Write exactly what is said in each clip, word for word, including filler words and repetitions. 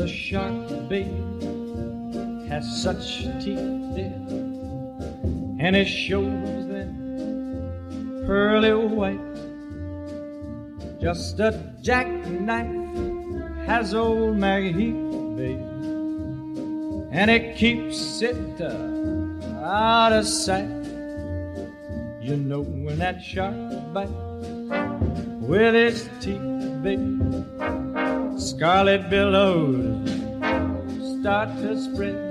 a shark, baby, has such teeth, dear, and it shows them pearly white. Just a jackknife has old Maggie Heath, baby, and it keeps it uh, out of sight. You know when that shark bites with its teeth, baby, scarlet billows start to spread.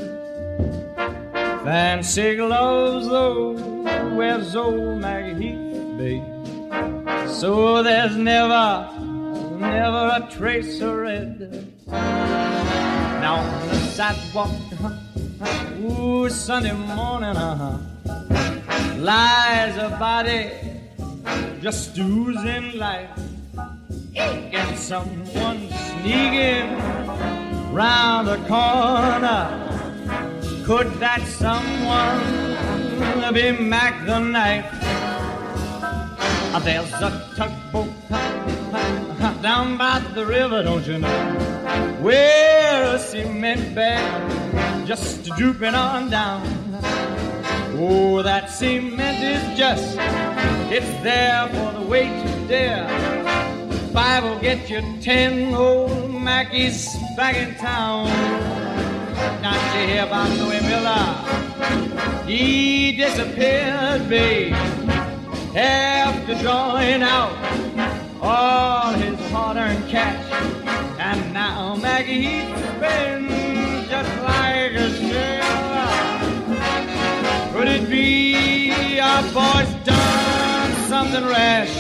Fancy gloves, though, wears old Maggie Heath, baby, so there's never, never a trace of red. Now on the sidewalk, uh-huh, ooh, Sunday morning, uh-huh, lies a body just oozing life. And someone sneaking round the corner. Could that someone be Mac the Knife? There's a tugboat down by the river, don't you know, where a cement bag just drooping on down. Oh, that cement is just, it's there for the weight to dare. Five will get you ten, old Mackie's back in town. Now you hear about Louis Miller, he disappeared, babe, after drawing out all his hard-earned cash. And now Maggie spends just like a sailor. Could it be our boy's done something rash?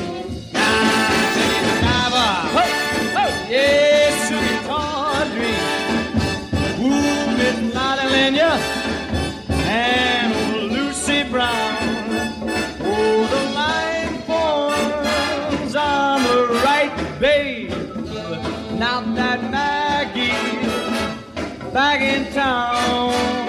Yes, Susie Tawdry, ooh, Miss Lottie Lenya, and old Lucy Brown. Oh, the line forms on the right, babe. Now that Maggie's back in town.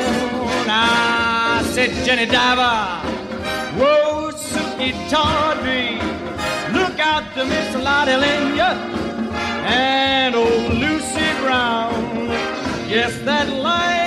I said, Jenny Diver, whoa, Susie Tawdry, look out to Miss Lottie Lenya and old Lucy Brown. Yes, that line